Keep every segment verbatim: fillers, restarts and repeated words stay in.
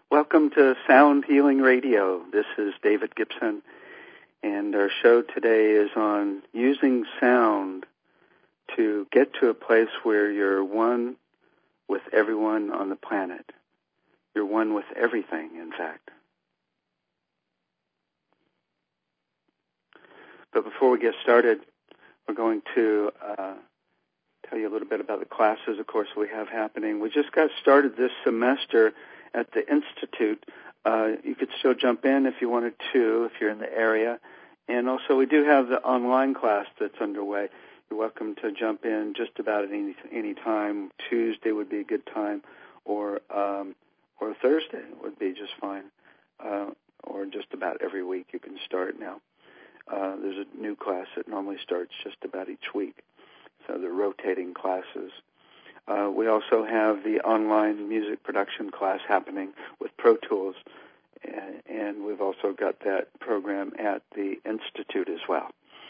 Welcome to Sound Healing Radio. This is David Gibson, and our show today is on using sound to get to a place where you're one with everyone on the planet. You're one with everything, in fact. But before we get started, we're going to uh, tell you a little bit about the classes, of course, we have happening. We just got started this semester at the Institute. Uh, you could still jump in if you wanted to, if you're in the area. And also we do have the online class that's underway. You're welcome to jump in just about at any, any time. Tuesday would be a good time, or um, or Thursday would be just fine, uh, or just about every week you can start now. Uh, there's a new class that normally starts just about each week. So they're rotating classes. Uh, we also have the online music production class happening with Pro Tools, and, and we've also got that program at the Institute as well.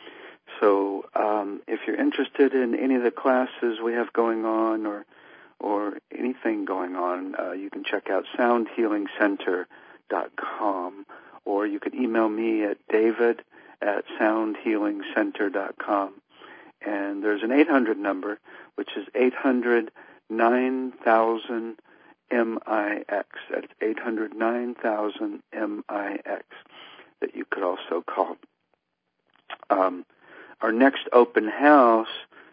So um, if you're interested in any of the classes we have going on or or anything going on, uh, you can check out sound healing center dot com, or you can email me at david at sound healing center dot com. And there's an eight hundred number, which is eight hundred nine thousand M I X. That's eight hundred nine thousand M I X that you could also call. Um, our next open house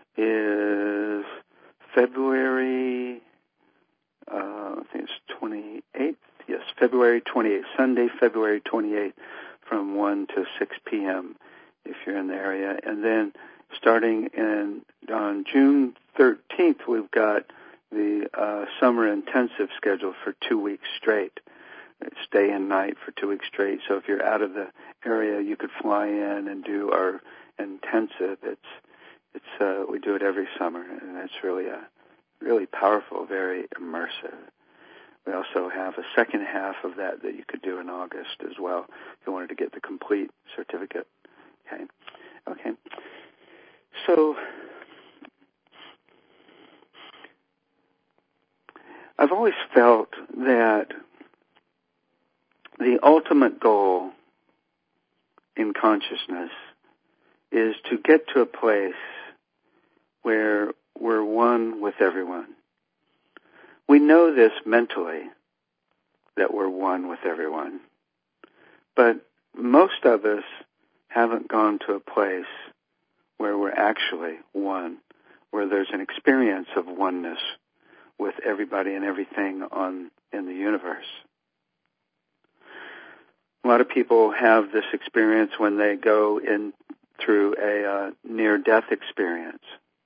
is February, uh, I think it's twenty-eighth. Yes, February twenty-eighth, Sunday, February twenty-eighth, from one to six p.m. if you're in the area. And then starting in on June thirteenth, we've got the uh, summer intensive scheduled for two weeks straight. It's day and night for two weeks straight. So if you're out of the area, you could fly in and do our intensive. It's it's uh, we do it every summer, and it's really a really powerful, very immersive. We also have a second half of that that you could do in August as well if you wanted to get the complete certificate. Okay, okay. So I've always felt that the ultimate goal in consciousness is to get to a place where we're one with everyone. We know this mentally, that we're one with everyone, but most of us haven't gone to a place where we're actually one, where there's an experience of oneness with everybody and everything on in the universe. A lot of people have this experience when they go in through a uh, near-death experience.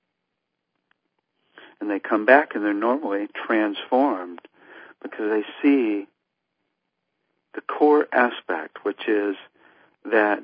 And they come back and they're normally transformed because they see the core aspect, which is that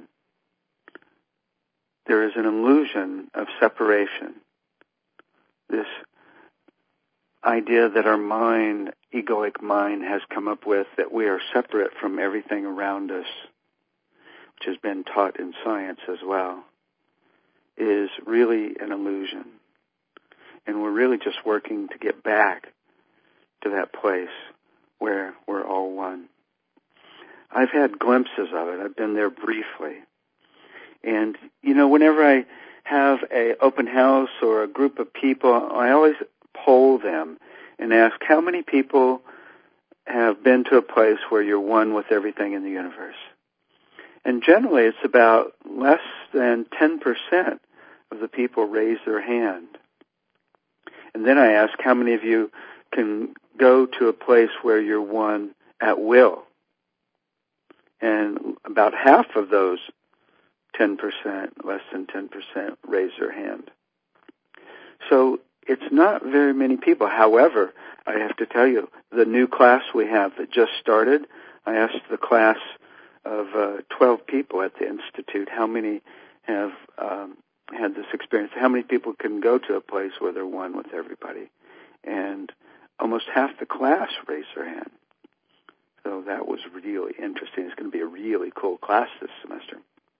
there is an illusion of separation. This idea that our mind, egoic mind, has come up with, that we are separate from everything around us, which has been taught in science as well, is really an illusion. And we're really just working to get back to that place where we're all one. I've had glimpses of it. I've been there briefly. And, you know, whenever I have a open house or a group of people, I always poll them and ask how many people have been to a place where you're one with everything in the universe. And generally it's about less than ten percent of the people raise their hand. And then I ask how many of you can go to a place where you're one at will. And about half of those ten percent, less than ten percent, raise their hand. So it's not very many people. However, I have to tell you, the new class we have that just started, I asked the class of uh, twelve people at the Institute how many have um, had this experience, how many people can go to a place where they're one with everybody. And almost half the class raised their hand. So that was really interesting. It's going to be a really cool class this semester.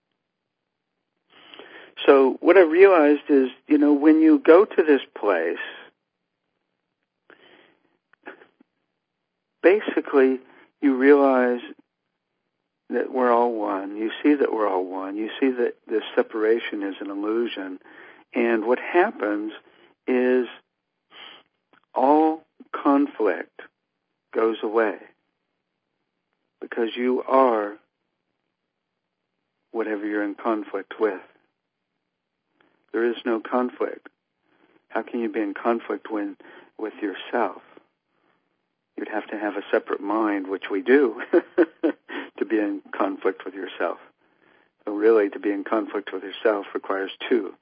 So what I realized is, you know, when you go to this place, basically you realize that we're all one. You see that we're all one. You see that this separation is an illusion. And what happens is all conflict goes away because you are whatever you're in conflict with. There is no conflict. How can you be in conflict when, with yourself? You'd have to have a separate mind, which we do, to be in conflict with yourself. So really, to be in conflict with yourself requires two.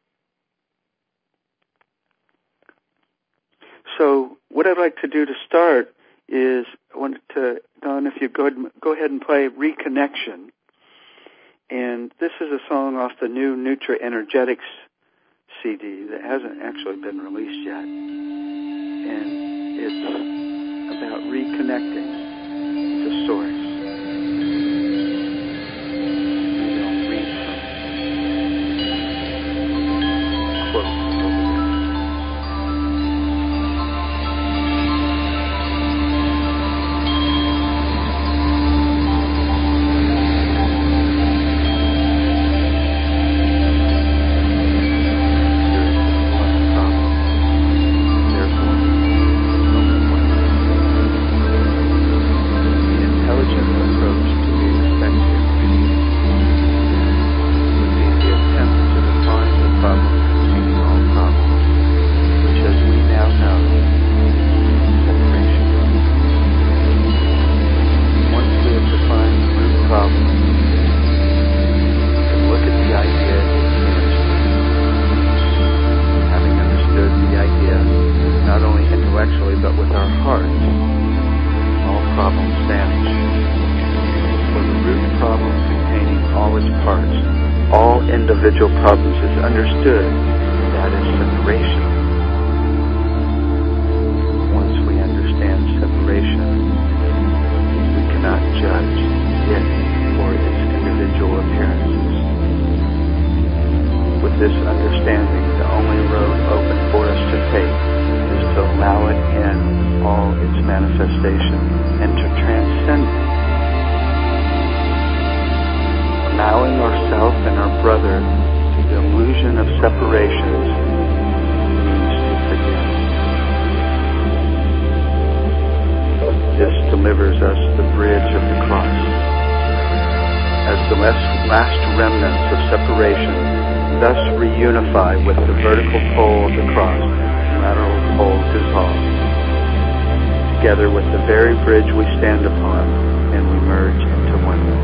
So what I'd like to do to start is, I wanted to, Don, if you go ahead, go ahead and play Reconnection. And this is a song off the new Nutra Energetics C D that hasn't actually been released yet. And it's about reconnecting to Source. Maybe I'll read some quotes over this. Individual problems is understood, that is separation. Once we understand separation, we cannot judge it for its individual appearances. With this understanding, the only road open for us to take is to allow it in all its manifestations and to transcend it. Allowing ourselves and our brother to the illusion of separations means to forget. This delivers us the bridge of the cross. As the last remnants of separation thus reunify with the vertical pole of the cross, the lateral pole dissolve, together with the very bridge we stand upon, and we merge into oneness.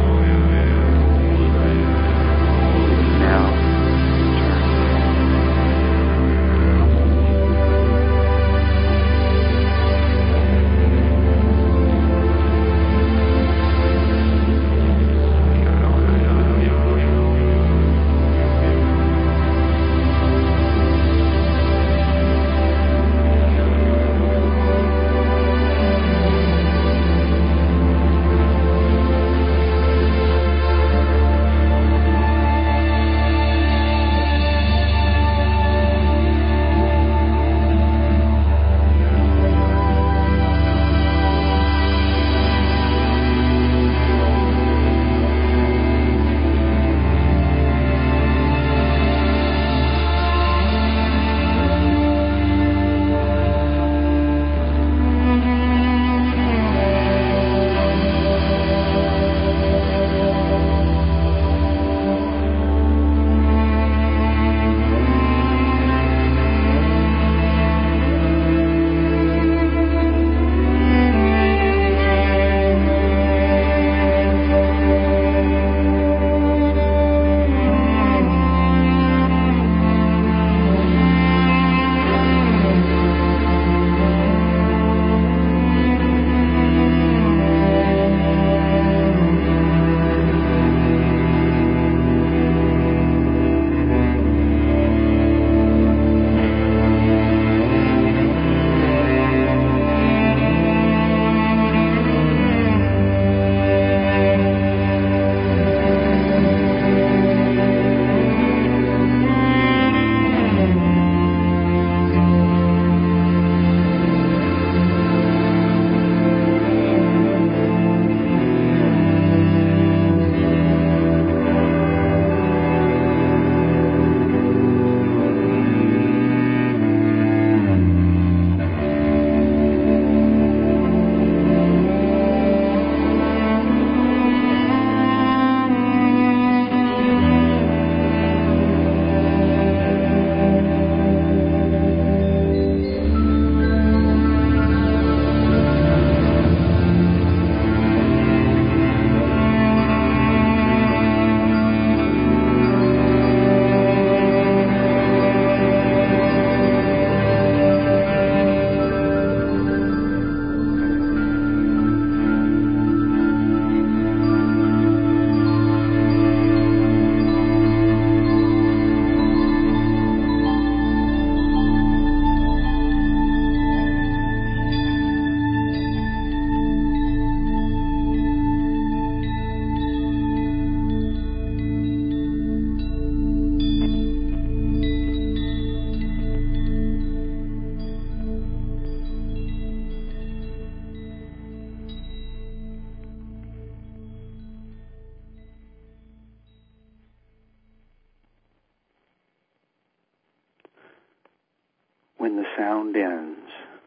sound ends,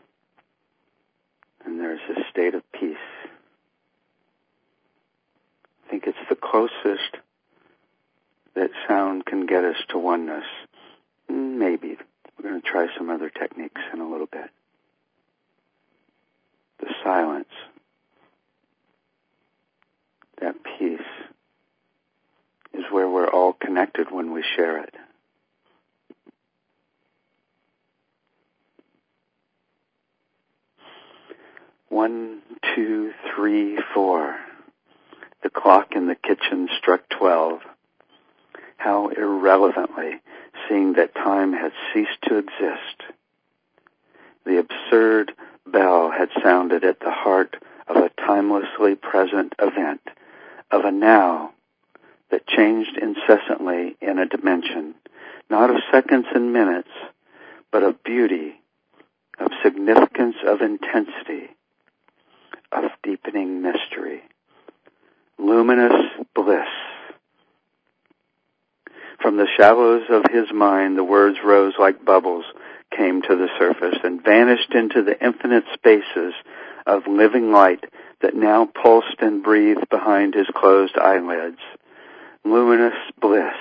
and there's a state of peace. I think it's the closest that sound can get us to oneness. Maybe. We're going to try some other techniques in a little bit. The silence, that peace, is where we're all connected when we share it. One, two, three, four. The clock in the kitchen struck twelve. How irrelevantly, seeing that time had ceased to exist. The absurd bell had sounded at the heart of a timelessly present event, of a now that changed incessantly in a dimension, not of seconds and minutes, but of beauty, of significance, of intensity, of deepening mystery. Luminous bliss. From the shallows of his mind, the words rose like bubbles, came to the surface, and vanished into the infinite spaces of living light that now pulsed and breathed behind his closed eyelids. Luminous bliss.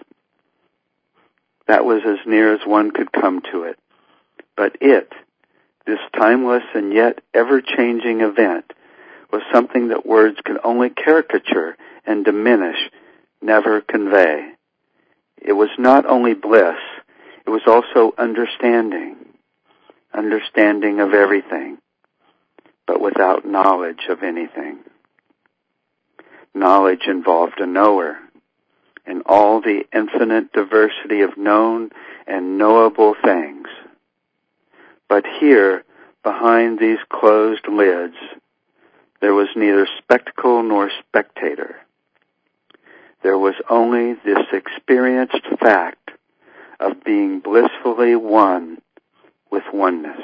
That was as near as one could come to it. But it, this timeless and yet ever-changing event, was something that words could only caricature and diminish, never convey. It was not only bliss, it was also understanding, understanding of everything, but without knowledge of anything. Knowledge involved a knower, and all the infinite diversity of known and knowable things. But here, behind these closed lids, there was neither spectacle nor spectator. There was only this experienced fact of being blissfully one with oneness.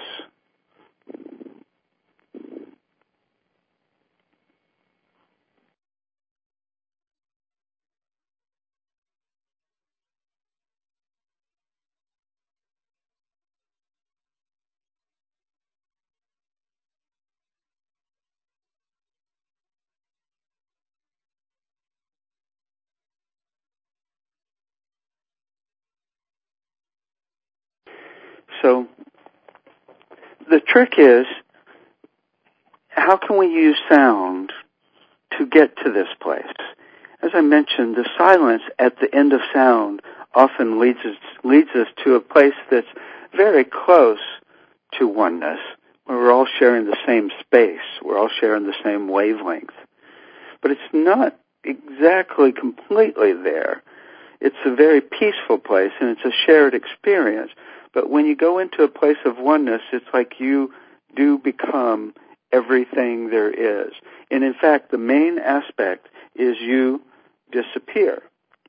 So, the trick is, how can we use sound to get to this place? As I mentioned, the silence at the end of sound often leads us, leads us to a place that's very close to oneness, where we're all sharing the same space, we're all sharing the same wavelength. But it's not exactly completely there. It's a very peaceful place, and it's a shared experience. But when you go into a place of oneness, it's like you do become everything there is. And in fact, the main aspect is you disappear.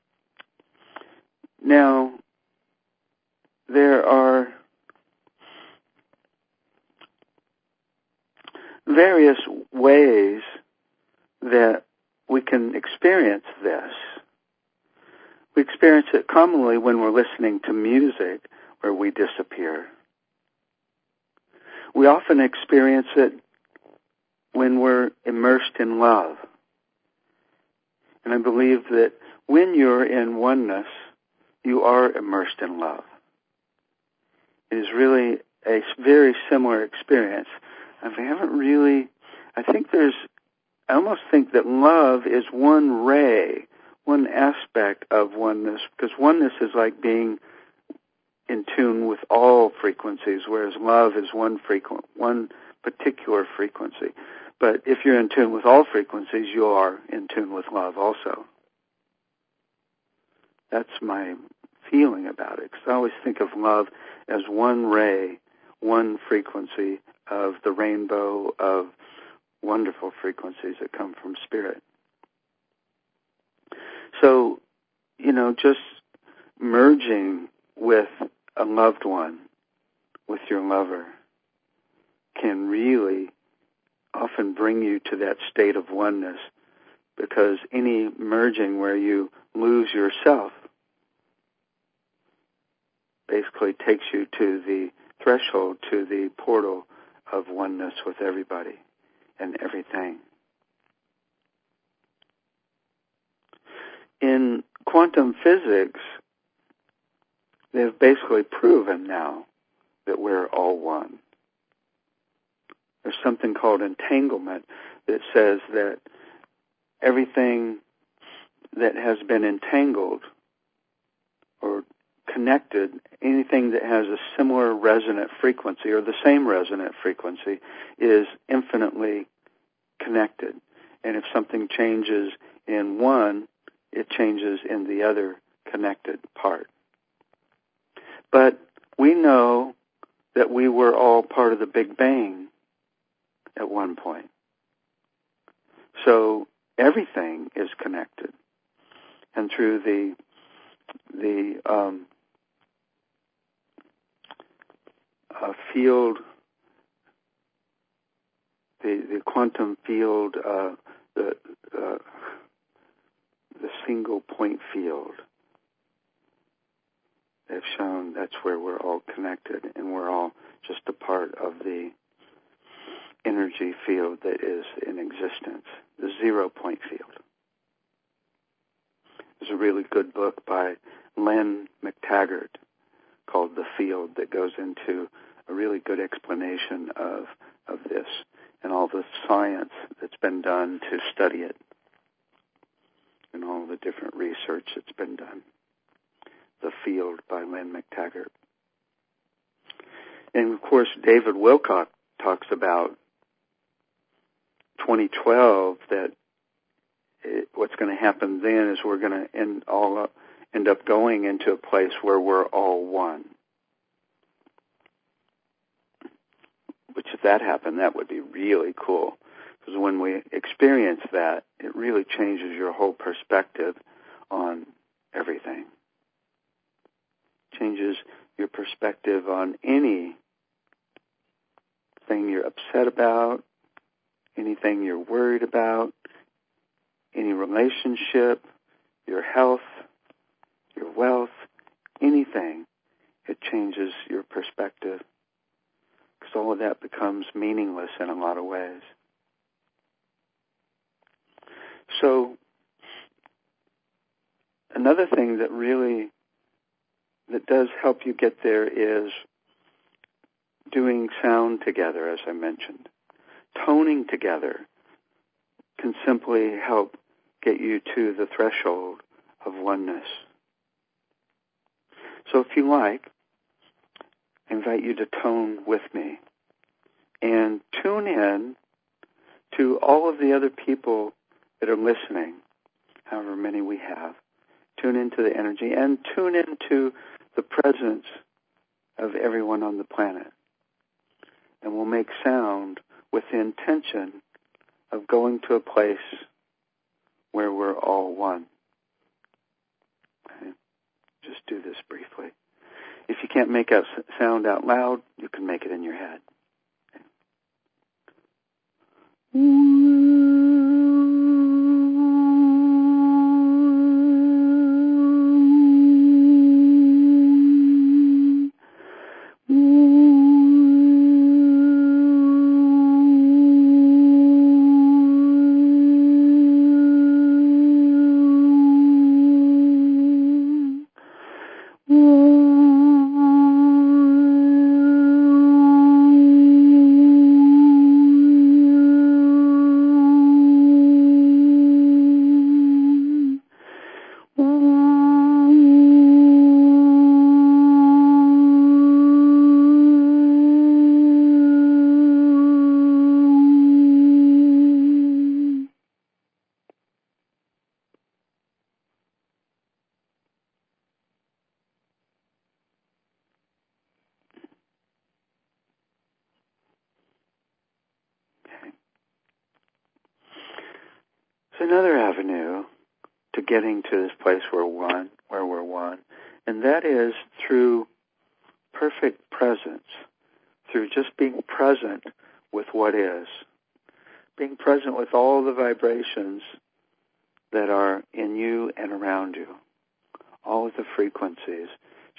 Now, there are various ways that we can experience this. We experience it commonly when we're listening to music, where we disappear. We often experience it when we're immersed in love. And I believe that when you're in oneness, you are immersed in love. It is really a very similar experience. I haven't really, I think there's, I almost think that love is one ray, one aspect of oneness, because oneness is like being in tune with all frequencies, whereas love is one frequent, one particular frequency. But if you're in tune with all frequencies, you are in tune with love also. That's my feeling about it, because I always think of love as one ray, one frequency of the rainbow of wonderful frequencies that come from Spirit. So, you know, just merging with a loved one, with your lover, can really often bring you to that state of oneness, because any merging where you lose yourself basically takes you to the threshold to the portal of oneness with everybody and everything. In quantum physics, they've basically proven now that we're all one. There's something called entanglement that says that everything that has been entangled or connected, anything that has a similar resonant frequency or the same resonant frequency is infinitely connected. And if something changes in one, it changes in the other connected part. But we know that we were all part of the Big Bang at one point. So everything is connected. And through the the um, uh, field, the the quantum field, uh, the uh, the single point field, they've shown that's where we're all connected, and we're all just a part of the energy field that is in existence, the zero point field. There's a really good book by Len McTaggart called The Field that goes into a really good explanation of of this and all the science that's been done to study it and all the different research that's been done. The Field by Len McTaggart. And of course, David Wilcock talks about twenty twelve, that it, what's going to happen then is we're going to end, all up, end up going into a place where we're all one. Which, if that happened, that would be really cool. Because when we experience that, it really changes your whole perspective on everything. Changes your perspective on anything you're upset about, anything you're worried about, any relationship, your health, your wealth, anything. It changes your perspective. Because all of that becomes meaningless in a lot of ways. So, another thing that really, that does help you get there is doing sound together, as I mentioned. Toning together can simply help get you to the threshold of oneness. So if you like, I invite you to tone with me and tune in to all of the other people that are listening, however many we have. Tune into the energy and tune into the presence of everyone on the planet. And we'll make sound with the intention of going to a place where we're all one. Okay? Just do this briefly. If you can't make out sound out loud, you can make it in your head. Okay? Another avenue to getting to this place where one, where we're one, and that is through perfect presence, through just being present with what is, being present with all the vibrations that are in you and around you, all of the frequencies,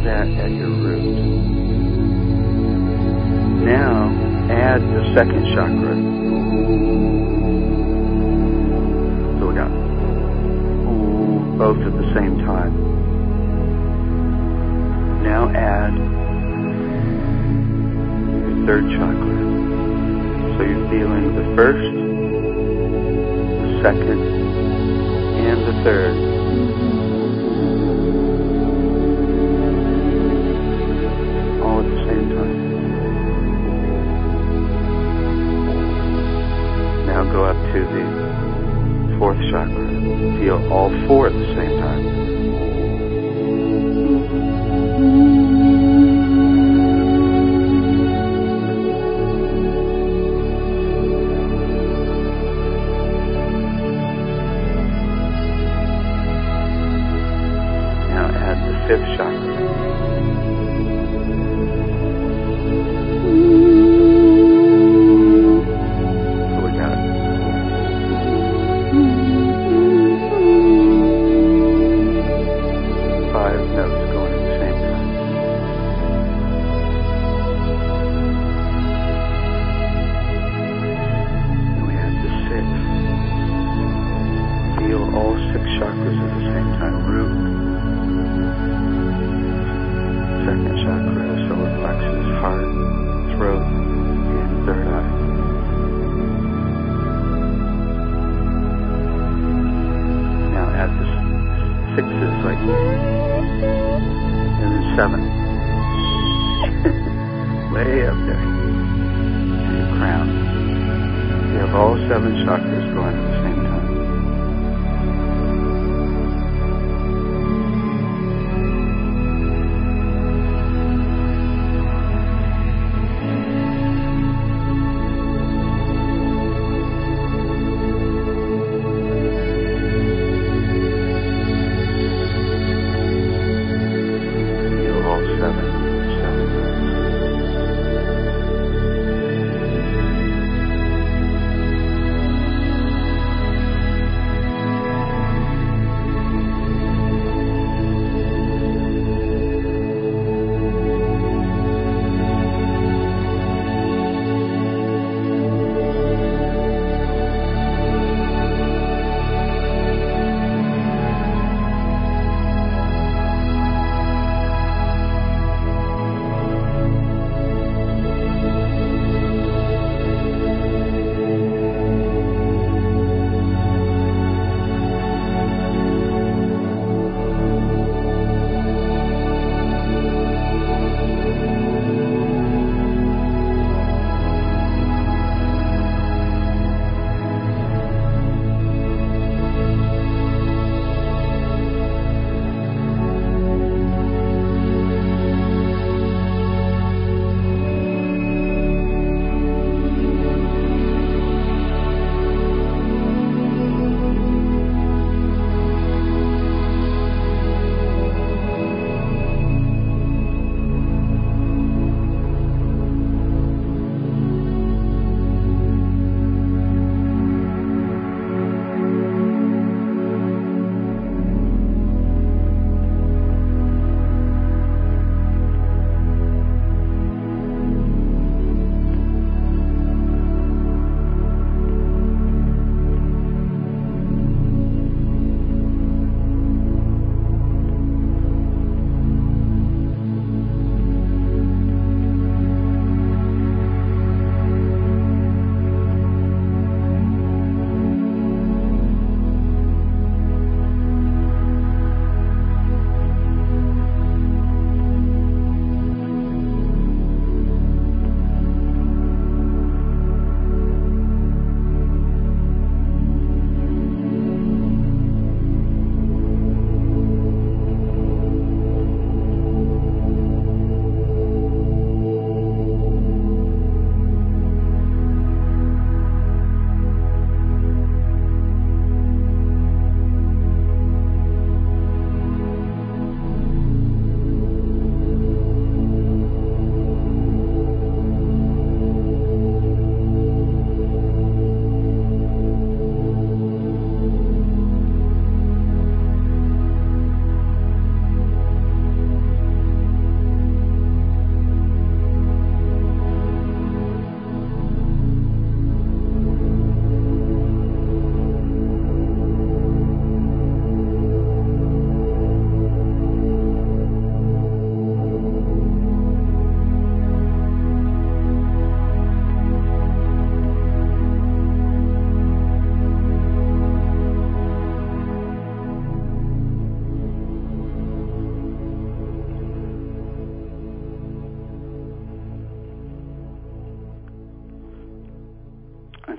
that at your root. Now, add the second chakra. So we got both at the same time. Now add your third chakra. So you're feeling the first, the second, and the third. All at the same time. Now go up to the fourth chakra. Feel all four at the same time. Now add the fifth chakra.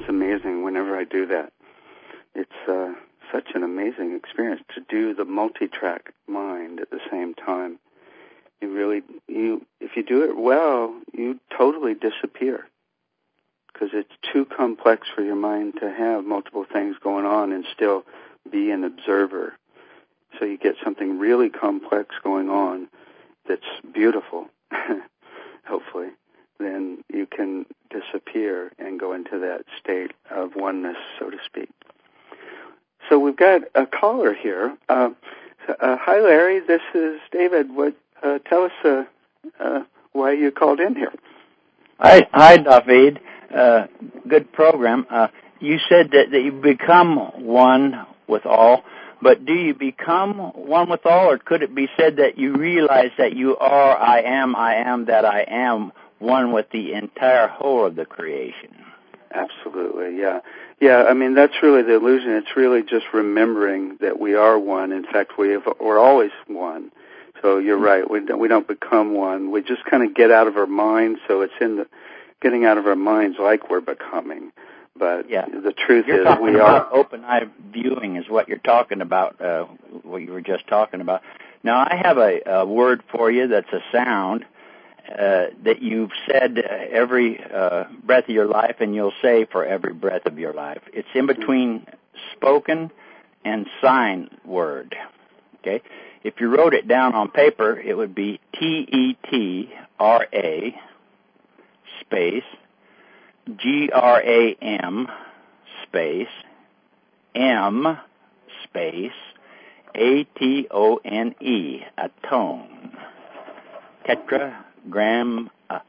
it's amazing whenever I do that. It's uh, such an amazing experience to do the multi-track mind at the same time. You really, you if you do it well, you totally disappear because it's too complex for your mind to have multiple things going on and still be an observer. So you get something really complex going on that's beautiful, hopefully. Then you can disappear and go into that state of oneness, so to speak. So we've got a caller here. Uh, uh, hi, Larry. This is David. What? Uh, tell us uh, uh, why you called in here. Hi, hi, David. Uh, good program. Uh, you said that, that you become one with all, but do you become one with all, or could it be said that you realize that you are, I am, I am, that I am, one with the entire whole of the creation? Absolutely, yeah. Yeah, I mean, that's really the illusion. It's really just remembering that we are one. In fact, we have, we're always one. So you're right. We don't, we don't become one. We just kind of get out of our minds. So it's in the getting out of our minds like we're becoming. But yeah. the truth you're is talking we about are. Open-eye viewing is what you're talking about, uh, what you were just talking about. Now, I have a, a word for you that's a sound uh, that you've said uh, every uh, breath of your life, and you'll say for every breath of your life. It's in between spoken and sign word. Okay? If you wrote it down on paper, it would be T E T R A space G R A M space M space A T O N E, atone. Tetragrammaton.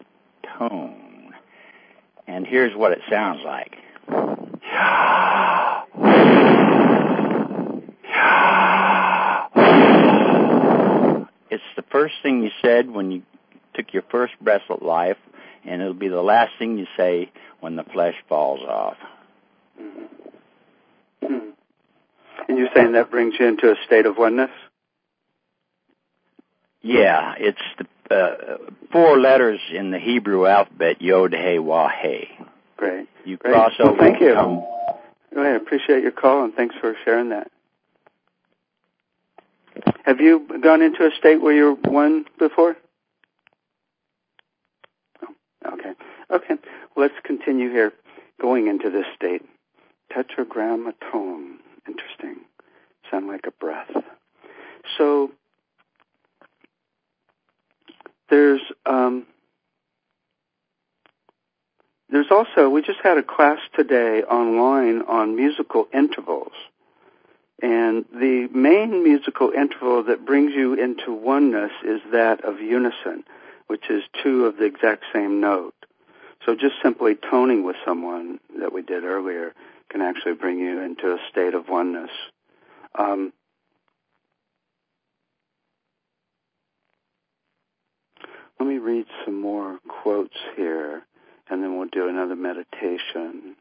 And here's what it sounds like. It's the first thing you said when you took your first breath of life, and it'll be the last thing you say when the flesh falls off. Mm-hmm. And you're saying that brings you into a state of oneness? Yeah, it's the uh, four letters in the Hebrew alphabet, Yod, He, Wah, He. Great. You Great. cross well, over. Thank you. Come. Really, I appreciate your call, and thanks for sharing that. Have you gone into a state where you're one before? Oh, okay. Okay. Well, let's continue here. Going into this state. Tetragrammaton. Interesting. Sound like a breath. So, there's, um, there's also, we just had a class today online on musical intervals. And the main musical interval that brings you into oneness is that of unison, which is two of the exact same note. So just simply toning with someone that we did earlier can actually bring you into a state of oneness. Um, let me read some more quotes here, and then we'll do another meditation.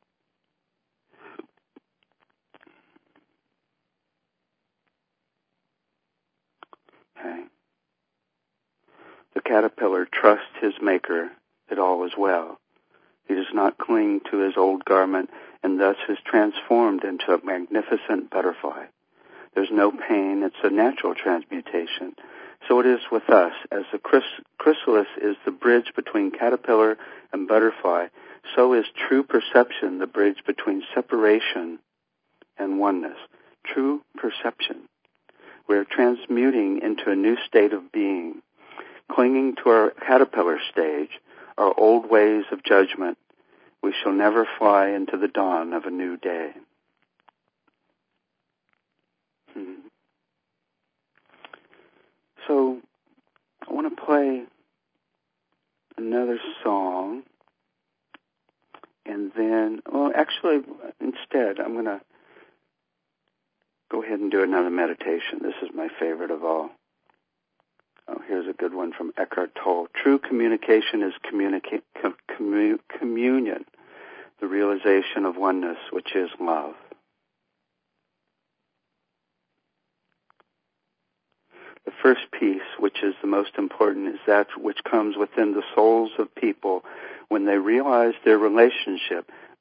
Okay. The caterpillar trusts his maker that all is well. He does not cling to his old garment and thus is transformed into a magnificent butterfly. There's no pain. It's a natural transmutation. So it is with us. As the chrys- chrysalis is the bridge between caterpillar and butterfly, so is true perception the bridge between separation and oneness. True perception. We're transmuting into a new state of being. Clinging to our caterpillar stage, our old ways of judgment, we shall never fly into the dawn of a new day. Hmm. So, I want to play another song, and then, well, actually, instead, I'm going to go ahead and do another meditation. This is my favorite of all. Oh, here's a good one from Eckhart Tolle. True communication is communica- com- commu- communion, the realization of oneness, which is love. The first piece, which is the most important, is that which comes within the souls of people when they realize their relationship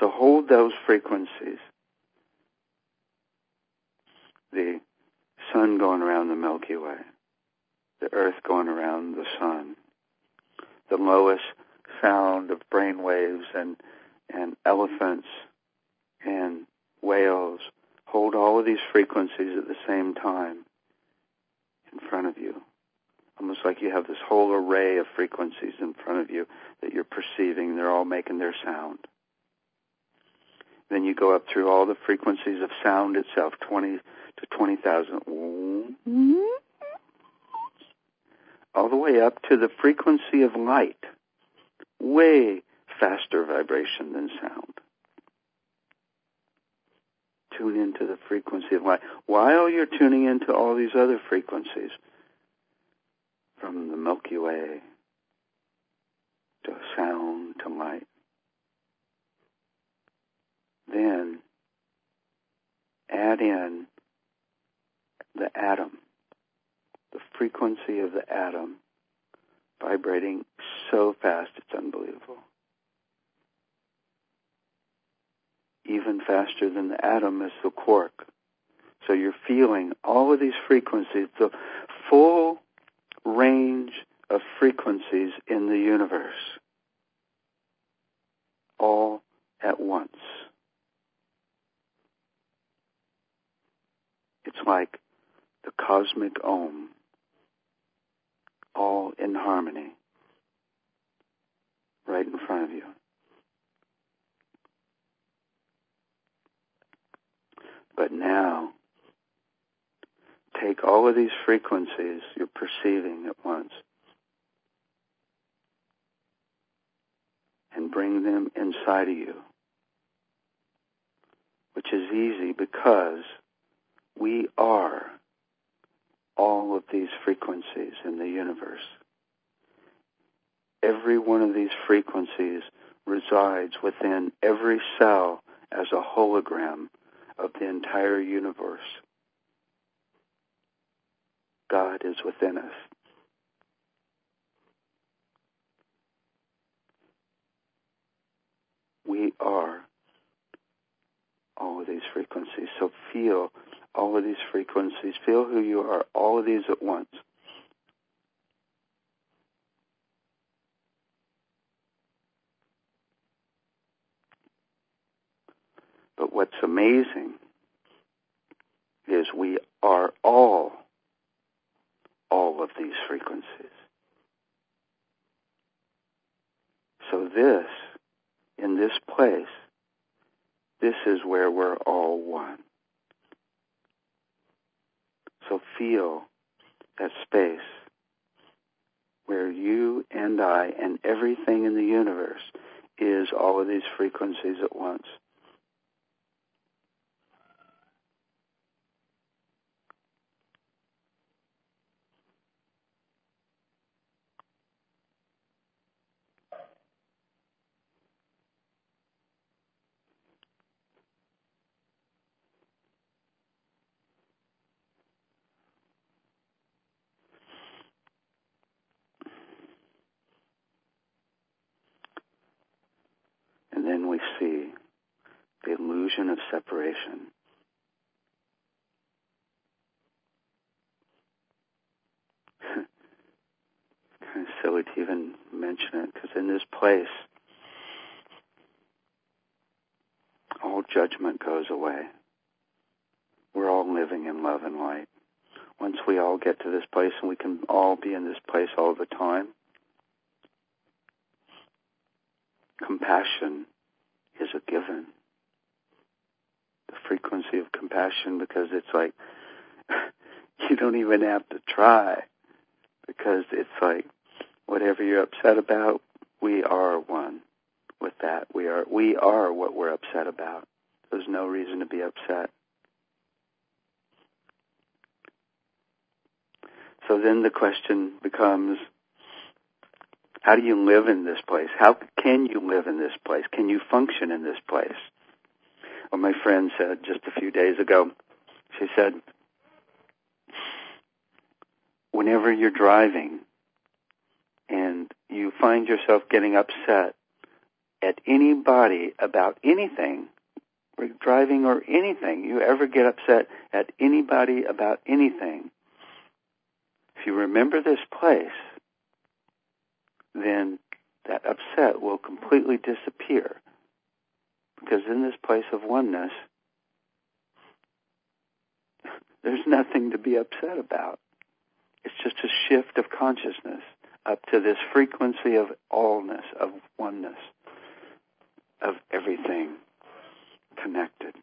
So hold those frequencies. The sun going around the Milky Way, the earth going around the sun, the lowest sound of brain waves and, and elephants and whales. Hold all of these frequencies at the same time in front of you. Almost like you have this whole array of frequencies in front of you that you're perceiving. They're all making their sound. Then you go up through all the frequencies of sound itself, twenty to twenty thousand. All the way up to the frequency of light. Way faster vibration than sound. Tune into the frequency of light. While you're tuning into all these other frequencies, from the Milky Way to sound to light, then add in the atom, the frequency of the atom vibrating so fast it's unbelievable. Even faster than the atom is the quark. So you're feeling all of these frequencies, the full range of frequencies in the universe, all at once. It's like the cosmic Om, all in harmony, right in front of you. But now, take all of these frequencies you're perceiving at once and bring them inside of you, which is easy because we are all of these frequencies in the universe. Every one of these frequencies resides within every cell as a hologram of the entire universe. God is within us. We are all of these frequencies. So feel all of these frequencies. Feel who you are, all of these at once. But what's amazing is we are all all of these frequencies. So this, in this place, this is where we're all one. So feel that space where you and I and everything in the universe is all of these frequencies at once. And then we see the illusion of separation. Kind of silly to even mention it, because in this place, all judgment goes away. We're all living in love and light. Once we all get to this place, and we can all be in this place all the time, compassion is a given. The frequency of compassion, because it's like, you don't even have to try, because it's like, whatever you're upset about, we are one with that. We are, we are what we're upset about. There's no reason to be upset. So then the question becomes, how do you live in this place? How can you live in this place? Can you function in this place? Well, my friend said just a few days ago, she said, whenever you're driving and you find yourself getting upset at anybody about anything, or driving or anything, you ever get upset at anybody about anything, if you remember this place, then that upset will completely disappear. Because in this place of oneness, there's nothing to be upset about. It's just a shift of consciousness up to this frequency of allness, of oneness, of everything connected.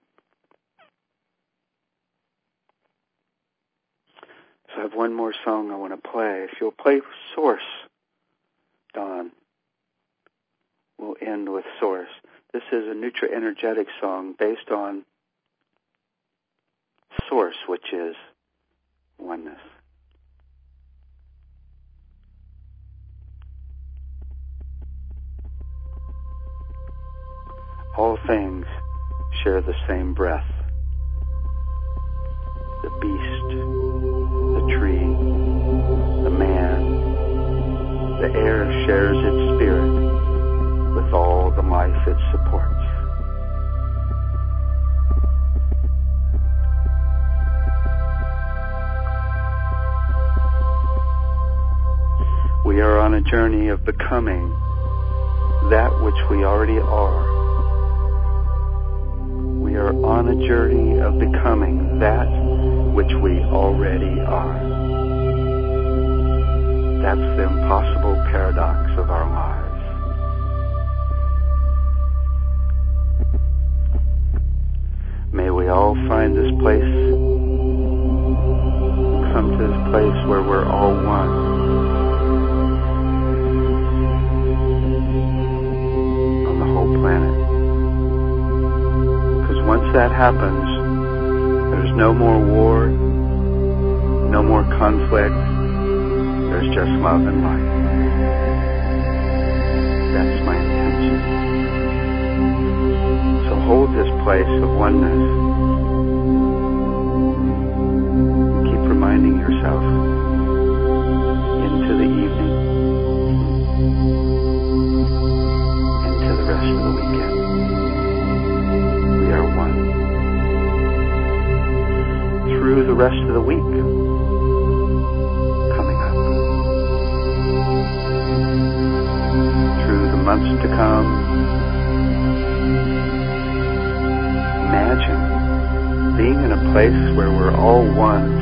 So I have one more song I want to play. If you'll play Source, Don, we'll end with Source. This is a Nutra-Energetic song based on Source, which is oneness. All things share the same breath. The beast, the tree, the man, the air shares its spirit with all the life it supports. We are on a journey of becoming that which we already are. We are on a journey of becoming that which we already are. That's the impossible paradox of our lives. May we all find this place, come to this place where we're all one. On the whole planet. Once that happens, there's no more war, no more conflict, there's just love and light. That's my intention. So hold this place of oneness and keep reminding yourself into the evening, into the rest of the weekend. We are one. Through the rest of the week coming up. Through the months to come. Imagine being in a place where we're all one